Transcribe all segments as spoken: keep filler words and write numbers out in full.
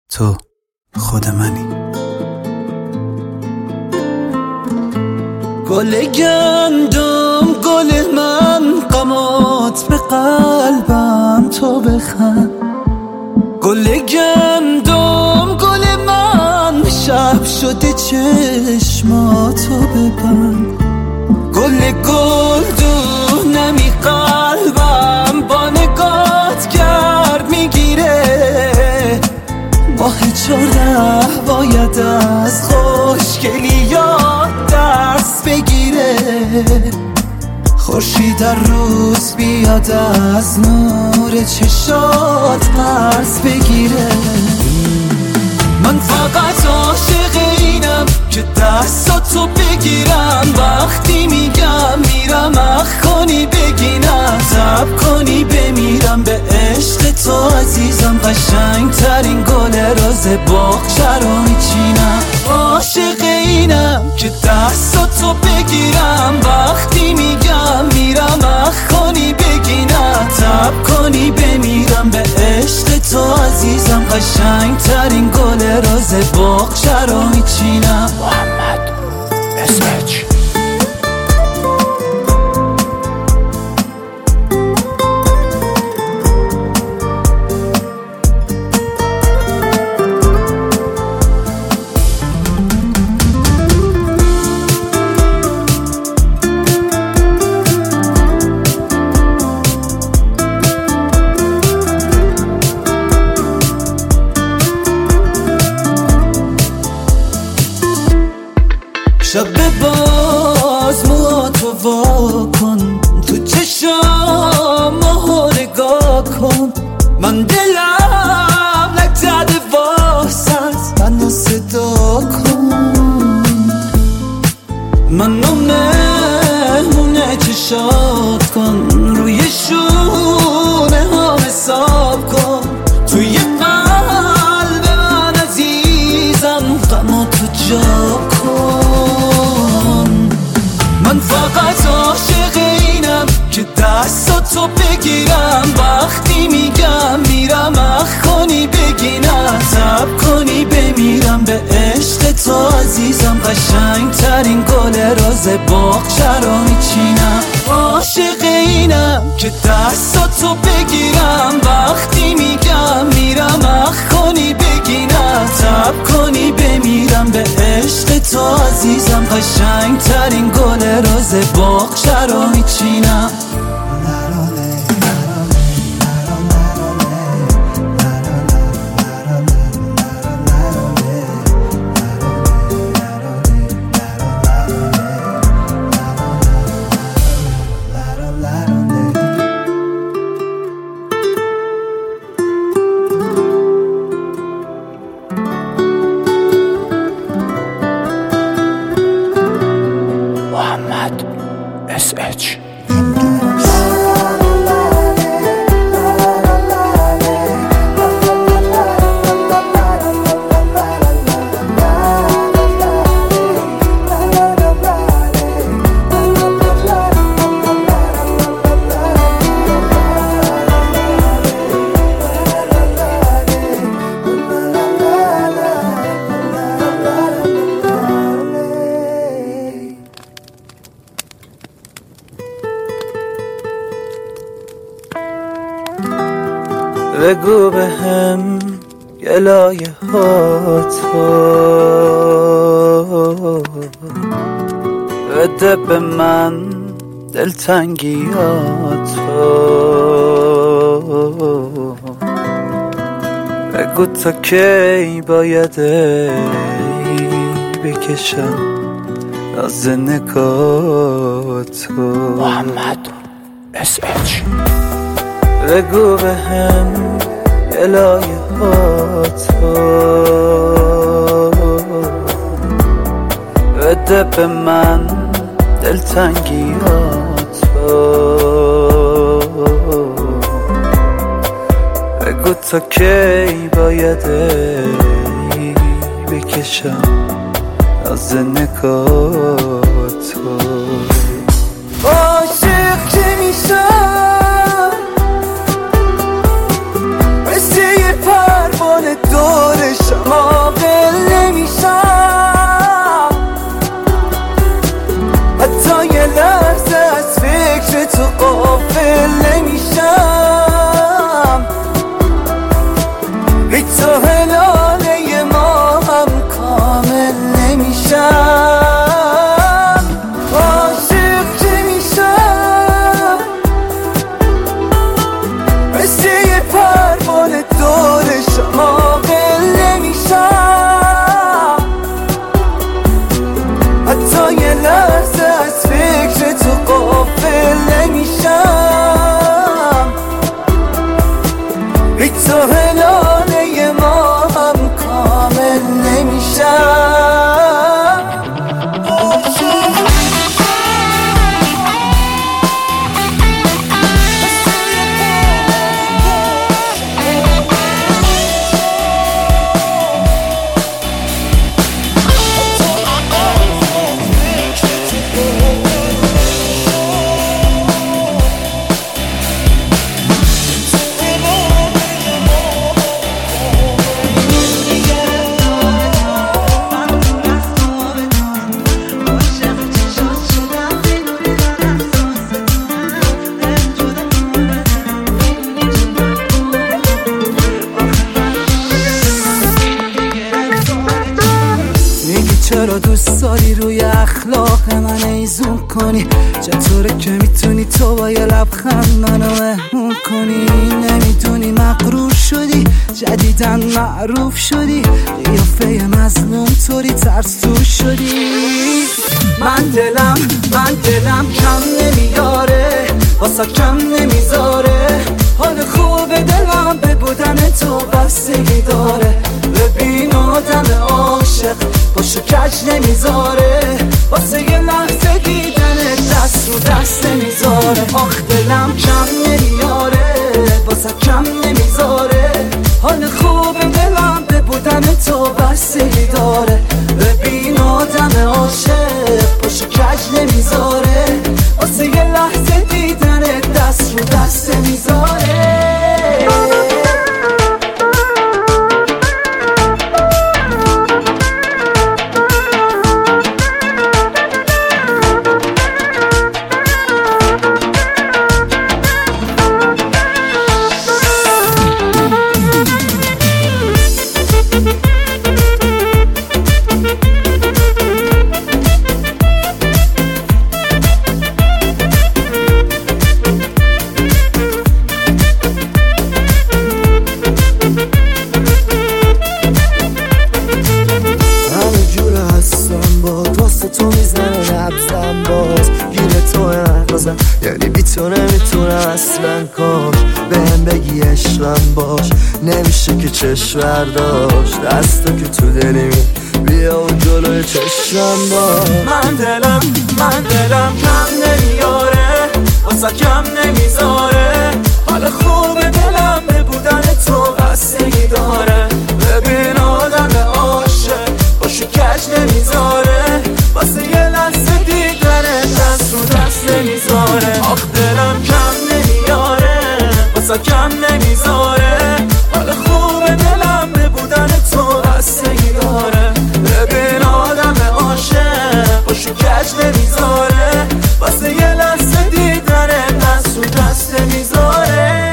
تو خود منی. گل گندم گل من، غمات به قلبم تو بخند. گل گندم گل من، شب شده چشماتو ببند. گل گل دو نمی قلبم، با نگات گرد میگیره. ماه چهارده باید از خوشگلیات درس بگیره. خورشید در روز بیاد از نور چشات قرض بگیره. من فقط عاشق اینم که دستاتو بگیرم. وقتی میگم میرم اخ کنی بگینم، تب کنی بمیرم به عشق تو عزیزم. قشنگ ترین گل روز باغچه رو میچینم. عاشق اینم که دستاتو بگیرم. وقتی میگم میرم اخ کنی بگینم، تب کنی بمیرم به عشق تو عزیزم. قشنگ ترین گل روز باغچه رو میچینم. محمد اسمچ. شب باز موهاتو وا کن، تو چشام ماهو نگاه کن. من دلم نگذده واسط، منو صدا کن. منو مهمونه چشات کن، روی شونه ها حساب کن. توی قلب من عزیزم غماتو جا کن. من فقط عاشق اینم که دستاتو بگیرم. وقتی میگم میرم اخ کنی بگینم، تب کنی بمیرم به عشق تو عزیزم. قشنگ ترین گل روز باغچه رو میچینم. عاشق اینم که دستاتو بگیرم. وقتی میگم میرم اخ کنی بگینم، تب کنی بمیرم به عشق تو عزیزم. قشنگ ترین گل روز باغچه رو میچینم. محمد اسمچ. بگو به هم گلایه هاتو، بده به من دلتنگیاتو. بگو تا کی باید بکشم از نگاتو. محمد اسمچ. بگو به هم گلایه هاتو، بده به من دلتنگیاتو. بگو تا کی باید بکشم از نگاتو. عاشق که میشم مثل یه پروانه دور چرا دوست داری روی اخلاق من ایزون کنی؟ چطوره که میتونی تو با یه لبخند منو مهمون کنی؟ نمیدونی مغرور شدی، جدیدن معروف شدی، قیافه مظلوم طوری ترس تو شدی. من دلم من دلم کم نمیاره، واسه کم نمیذاره، حال خوب دلم به بودن تو بستگی داره. ببین آدم عاشق باشو کج نمیذاره، واسه یه لحظه دیدن دست رو دست نمیذاره. آخ دلم کم نمیاره، واسه کم نمیذاره، حال خوب دلم به بودن تو بستگی داره. ببین آدم عاشق باشو کج نمیذاره، واسه یه لحظه دیدن دست رو دست نمیذاره. یعنی بی تو نمیتونه اصلا کاش بهم بگی عشقم باش، نمیشه که چشم برداشت دستا که تو دلی می بیا و جلوی چشم باش. من دلم من دلم کم نمیاره، واسه کم نمیذاره، حال خوب دلم به بودن تو بستگی داره. ببین آدم عاشق باشو کج نمیذاره، واسه یه لحظه دیدن دست رو دست نمیذاره. آخ دلم کم نمیاره، واسه کم نمیذاره، حال خوب دلم به بودن تو بستگی داره. ببین آدم عاشق باشو کج نمیذاره، واسه یه لحظه دیدن دست رو دست نمیذاره.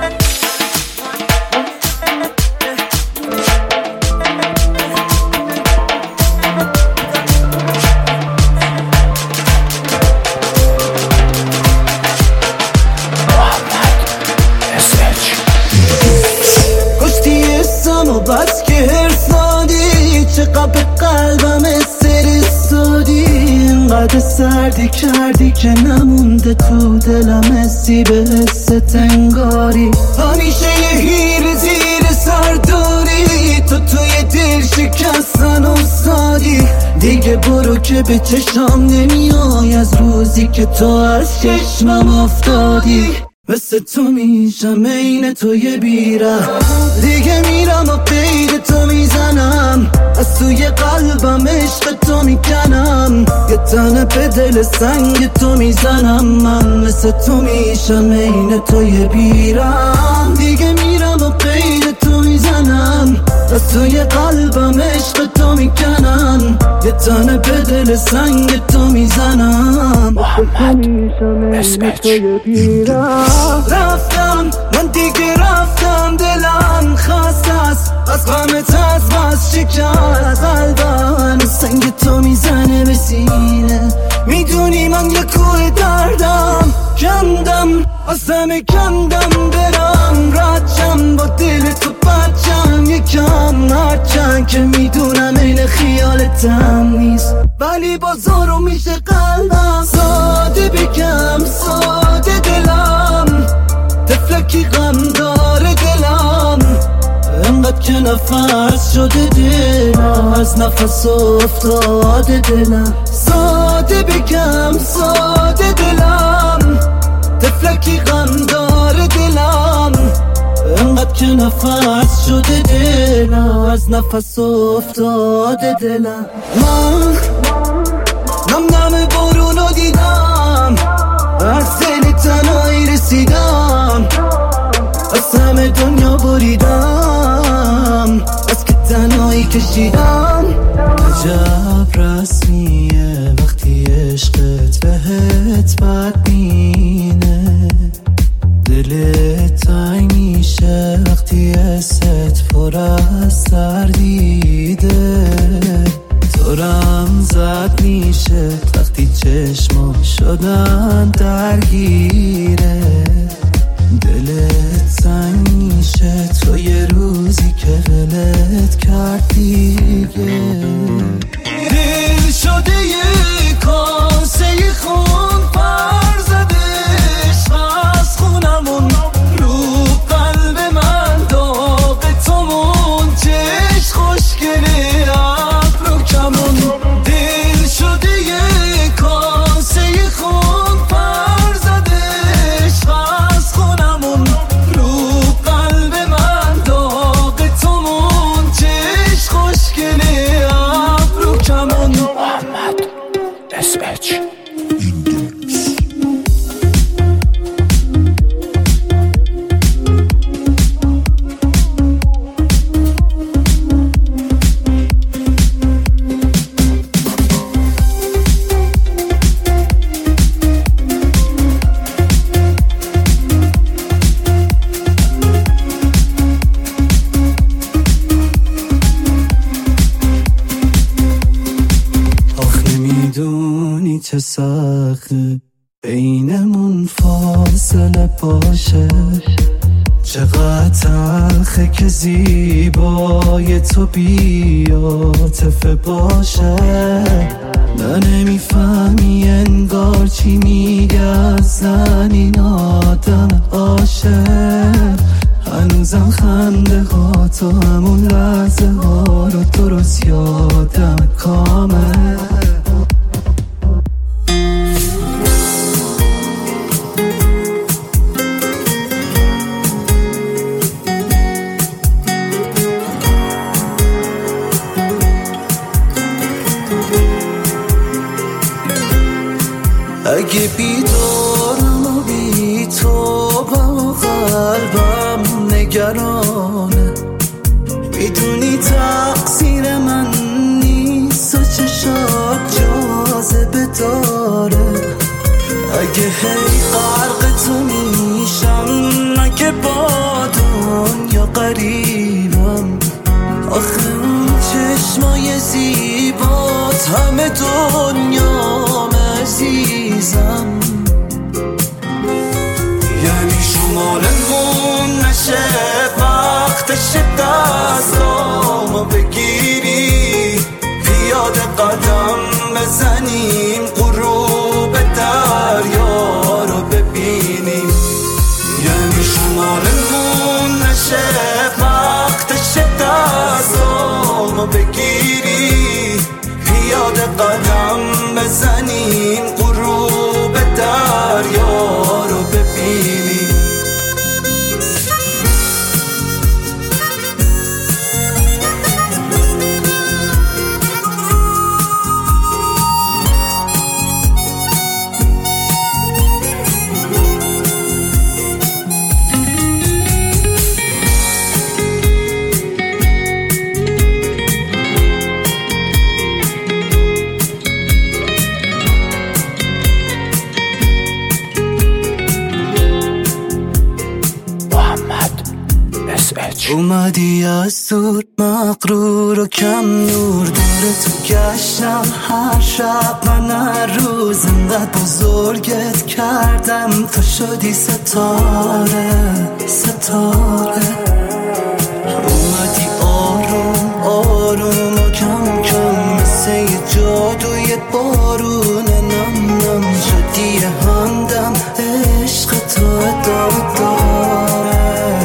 بس که هرسادی، چقدر به قلبم استرسادی، اینقدر سردی کردی که نمونده تو دلم حسی به حست انگاری. همیشه یه هیر زیر سر داری، تو توی دل شکستن افتادی. دیگه برو که به چشام نمیای از روزی که تو از چشمم افتادی. مثل تو میشم عین تو یه بیره، دیگه میرم و قید تو میزنم، از توی قلبم عشق تو میکنم، یه تنه به دل سنگ تو میزنم. من مثل تو میشم عین تو یه بیره، دیگه میرم و قید تو میزنم، از توی قلبم عشق تو میکنم، یه تنه به دل سنگ تو میزنم. محمد اس اچ. رفتم من دیگه رفتم، دلم خسته است از غمت، از بس شکست قلبم سنگ تو میزنه به سینه. میدونی من یه کوه دردم، کندم از همه کندم، برم ردشم با دل تو بچم یکم، هرچند که میدونم این خیالتم نیست، ولی بازارو میشه قلبم. ساده بگم ساده دلم، تفلکی غم داره دلم، انقدر که نفس شده دلم، از نفس افتاده دلم. ساده بگم ساده دلم، تفلکی غم داره دلم، انقدر که نفس شده دلم، از نفس افتاده دلم. من نم نم بارونو دیدم، از دل تنهایی رسیدم، از همه دنیا بریدم، از که تنهایی کشیدم. عجب رسمیه وقتی عشقت بهت بدبینه، دلت تنگ میشه وقتی حست پر از تردیده. تو دورم زد میشه وقتی چشما شدن درگیره، دلت زنگ میشه تو یه روزی که ولت کرد دیگه. دل شده یه کاسه خون پر زدش از خونمون، رو قلب من داغ تومون، چشم خوشگله ابرو کمون. دل شده یه کاسه خون پر زدش از خونمون، رو قلب من داغ تومون، چشم خوشگله ابرو کمون. محمد اس اچ چه سخته بینمون فاصله باشه، چقدر تلخه که زیبای تو بی‌عاطفه باشه. نه نمیفهمی انگار چی میگه اصلا این آدم عاشق. هنوزم خنده ها تو همون لحظه ها رو درست یادم کامل. اگه بیدارم و بی تو با قلبم نگرانه، میدونی تقصیر من نیست و چشات جاذبه داره. اگه هی غرق تو میشم، اگه با دنیا قریبم، آخه اون چشمای زیبات همه دنیام عزیزم. یعنی شمالمون نشه وقتش دستامو بگیری، پیاده قدم بزنیم غروب دریا رو ببینیم. یعنی شمالمون نشه وقتش دستامو بگیری، پیاده قدم بزنیم غروب دریا رو ببینیم. اومدی از دور مغرور و کم نور، دور تو گشتم هر شب من هر روز، انقدر بزرگت کردم تو شدی ستاره ستاره. اومدی آروم آروم و کم کم مثل یه جادوی بارون نم نم، شدی همدم عشق تو ادامه داره.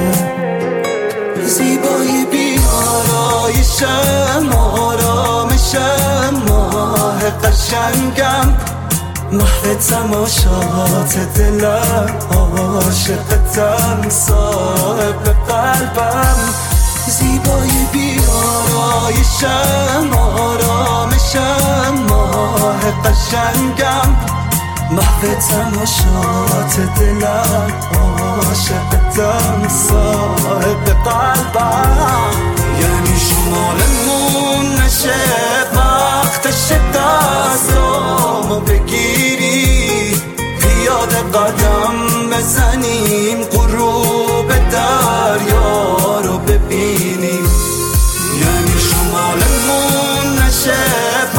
زیبایی بی آرایشم، آرامشم، ماه قشنگم، محو تماشات دلم، عاشقتم، صاحب قلبم. زیبایی بی آرایشم، آرامشم، ماه قشنگم، محو تماشات دلم، عاشقتم، صاحب قلبم. یعنی شمالمون نشه وقتش دستامو بگیری، پیاده قدم بزنیم غروب دریا رو ببینیم. یعنی شمالمون نشه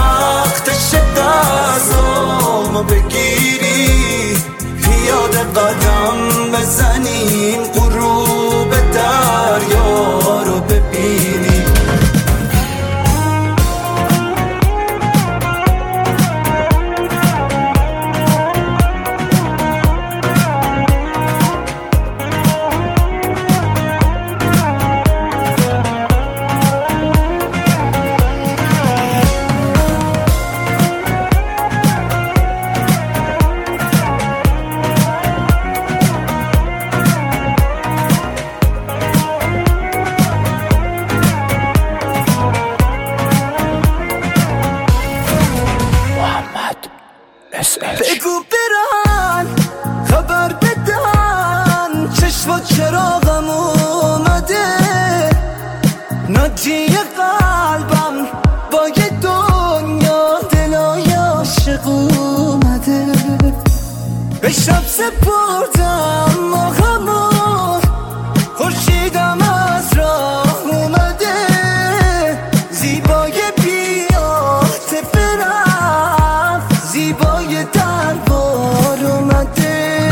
قلبم با یه دنیا دلای عاشق اومده به شب سپردم ما همون خورشیدم از راه اومده زیبای بی‌عاطفه رفت زیبای دربار اومده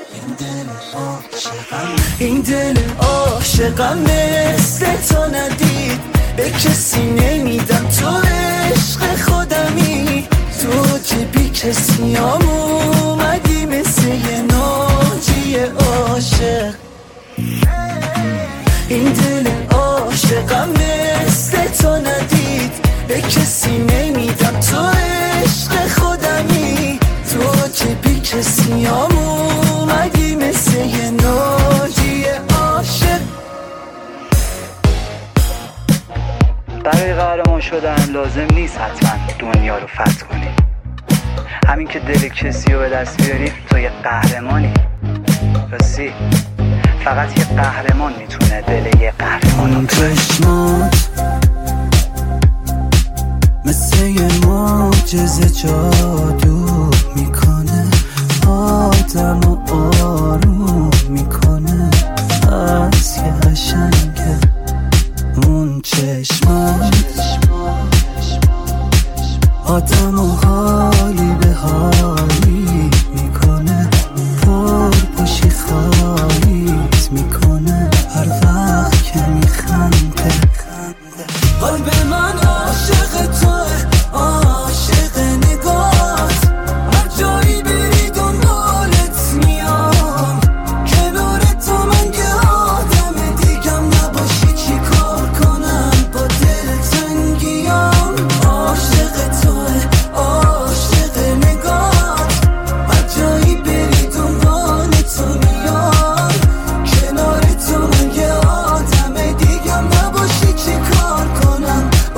این دل عاشقم مثل تو ندید به کسی نمیدم تو عشق خودمی تو که بی کسی هم اومدی مثل یه ناجی عاشق این دل عاشقم مثل تو ندید به کسی نمیدم تو عشق خودمی تو که بی کسی هم اومدی مثل یه ناجی عاشق برای قهرمان شدن لازم نیست حتما دنیا رو فتح کنی همین که دل کسی رو به دست بیاری تو یه قهرمانی راستی فقط یه قهرمان میتونه دل یه قهرمان اون چشمات مثل یه معجزه جادو میکنه آدم و آروم میکنه از یه قشنگه اون چشمات آدم و حالی به حالی میکنه پر پشی خواهیت میکنه هر وقت که میخنده قلب من عاشق توه عاشق نگات هر جایی بری دنبالت میام کنار تو من که آدم دیگم نباشی چی کار کنم با دل تنگیام عاشق توه عاشق نگات هر جایی بری دنبال تو میام کنار تو من که آدم دیگم نباشی چی کار کنم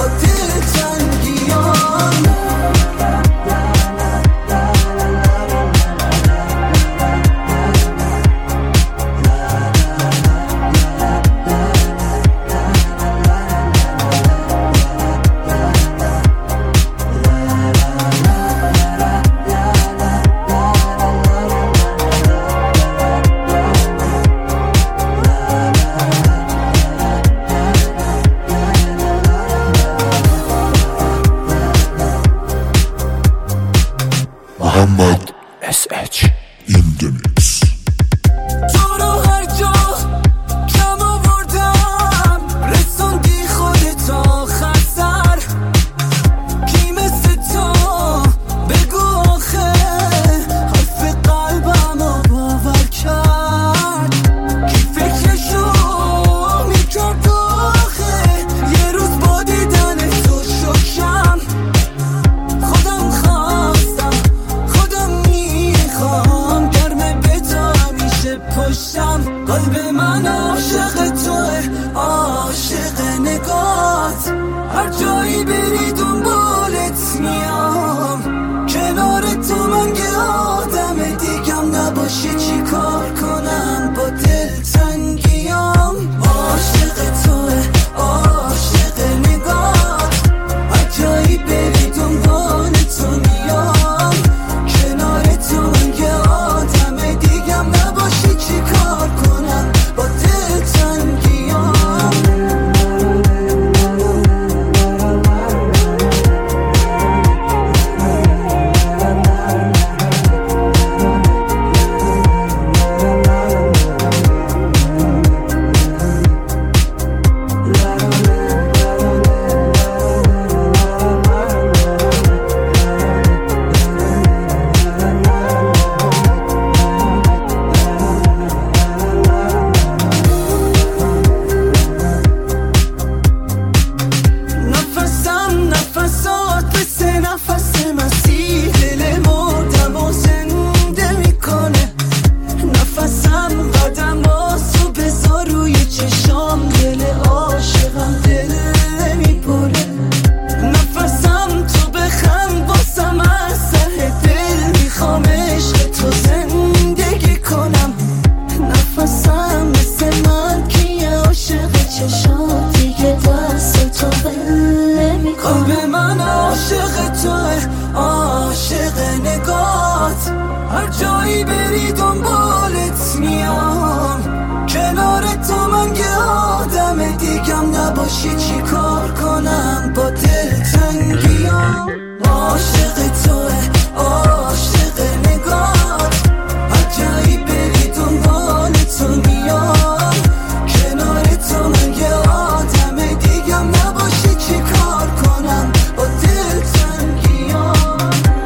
نباشی چی کار کنم با دلتنگیام. عاشق توه عاشق نگات، هر جایی بری دنبال تو میام. کنار تو من یه آدم دیگم، نباشی چی کار کنم با دلتنگیام.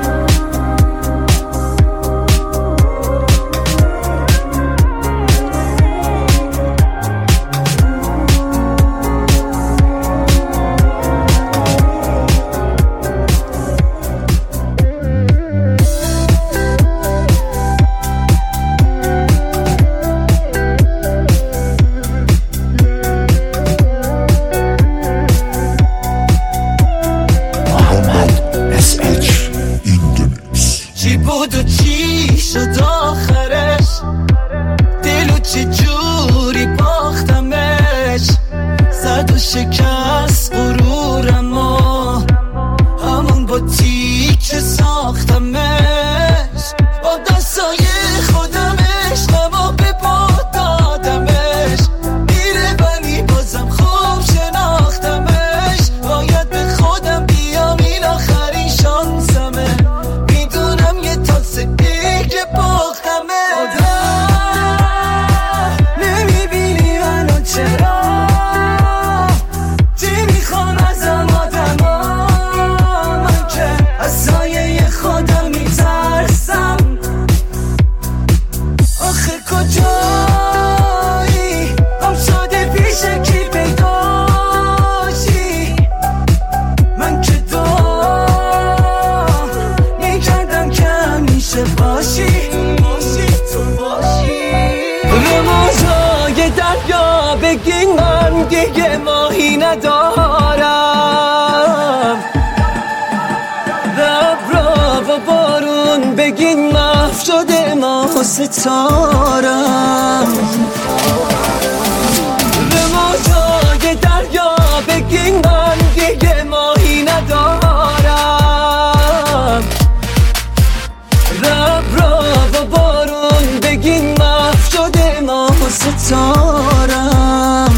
چی بود و چی شد آخرش، دلو چه جوری باختمش. زد و شکست غرورم و همون با تیکه ساختمش. با دستای خودم عشقمو به باد دادمش. میره ولی بازم خوب شناختمش. باید به خودم بیام این آخرین شانسمه. دیگه باختمه. نمیبینی منو چرا؟ چی میخوام ازم آدما؟ من که از سایه خودم میترسم. آخه کجایی؟ هم شده پیش کی پیداشی؟ من که دام میکردم که همیشه باشی تو باشی. به موجای دریا بگین من دیگه ماهی ندارم. به ابرا و بارون بگین محو شده ماه و ستارم. به موجای دریا بگین من دیگه ماهی ندارم. ابرا و بارون بگین محو شده ماه و ستارم.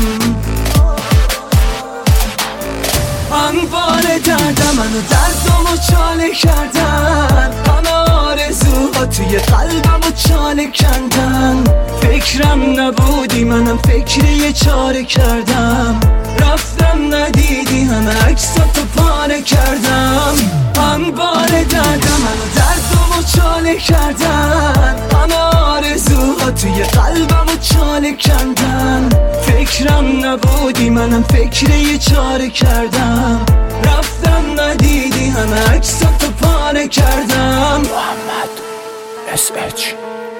انبار دردم منو دردمو چاله کردن. همه آرزوها توی قلبمو چاله کردن. فکرم نبودی منم فکر یه چاره کردم. رفتم ندیدی همه عکساتو پاره کردم. انبار دردم منو دردمو چاله کردن. همه آرزوها توی قلبمو چاله کردن. فکرم نبودی منم فکر یه چاره کردم. رفتم ندیدی همه عکساتو پاره کردم. محمد اس اچ